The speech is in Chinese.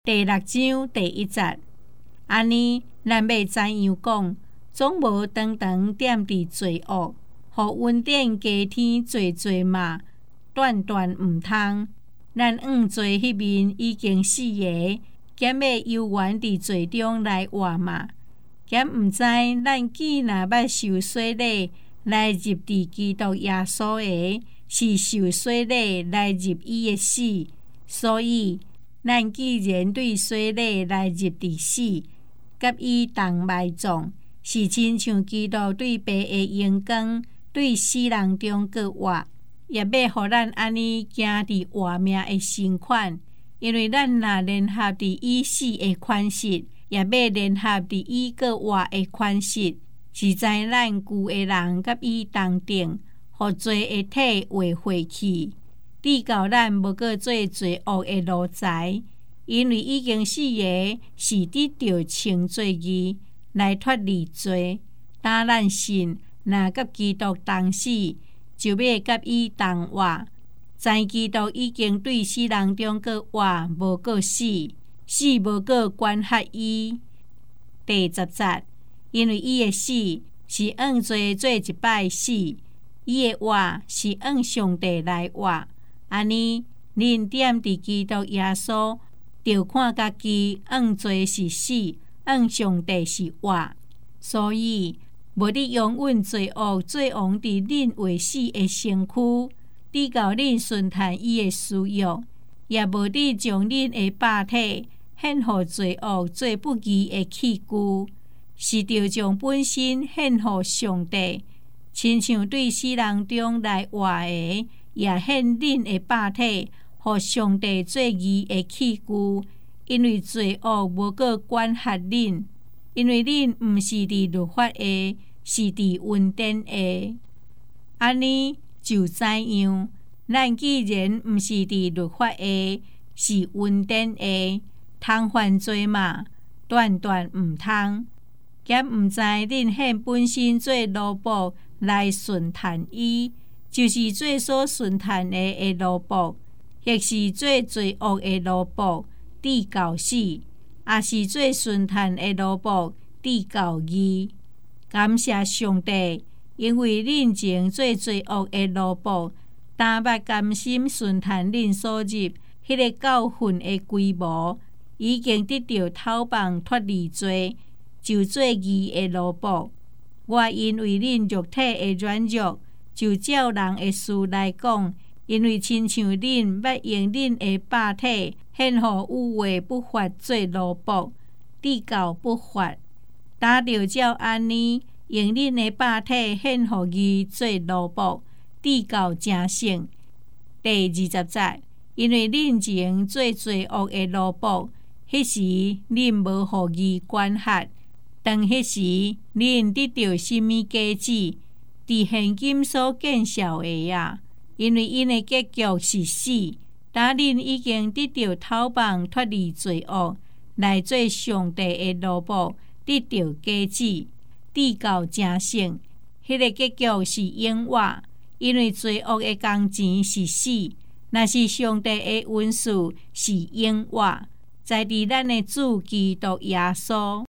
第6章第1節，安尼咱要怎樣講？總無常常踮佇罪惡，互恩典加添濟嘛，斷毋通。咱做迄面已經死個，兼要遊園佇罪中來活嘛？兼毋知咱既若捌受洗禮來入佇基督耶穌個，是受洗禮來入伊個死，所以咱既然對洗禮來入佇死，甲伊同埋葬，是親像基督對爸個榮光，對死人中閣活，也要互咱安尼行佇活命個身款。因為咱若聯合佇伊死個款式，也要聯合佇伊閣活個款式，是在咱舊個人甲伊同定，互罪個體畫廢去。直到咱無閣做罪惡個奴才，因為已經死個是得到稱罪義，來脫離罪。當咱信若甲基督同死，就要甲伊同活。知基督已經對死人中閣活，無閣死，死無閣管轄伊。第10節，因為伊個死是按罪做一擺死，伊個活是按上帝來活。安尼，恁踮佇基督耶穌，就看家己按罪是死，按上帝是活。所以，無你永遠罪惡做王佇恁為死個身軀，直到恁順從伊個私欲，也無你將恁個肉體獻互罪惡做不義個器具，是着將本身獻互上帝，親像對死人中來活個。也獻恁個肉體，互上帝做義個器具，因為罪惡無閣管轄恁，因為恁毋是佇律法下，是佇恩典下。安尼就知樣，咱既然毋是佇律法下，是恩典下，通犯罪嘛，斷毋通。兼毋知恁獻本身做奴僕來順從伊。就是做所順從的奴僕，亦是做罪惡的奴僕，直到死；也是做順從的奴僕，直到義。感謝上帝，因為恁前做罪惡的奴僕，但捌甘心順從恁所入迄個教訓的規模，已經得到透放脫離罪，就做義的奴僕。我因為恁肉體的軟弱，就照人的事來講，因為親像恁捌用恁的肉體獻互有為不法做奴僕，直到不法，打着照安尼用恁的肉體獻互義做奴僕，直到成聖。第20節，因為恁前做罪惡的奴僕，迄時恁無互義管轄，當迄時恁得到什麼果子？佇現今所見效的呀，因為因的結局是死。當恁已經得到透放脫離罪惡，來做上帝的奴僕，得到果子，直到成聖。迄個結局是永活，因為罪惡的工錢是死，若是上帝的恩賜是永活，在佇咱的主基督耶穌。